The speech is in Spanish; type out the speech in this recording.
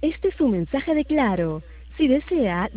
Este es un mensaje de Claro. Si desea,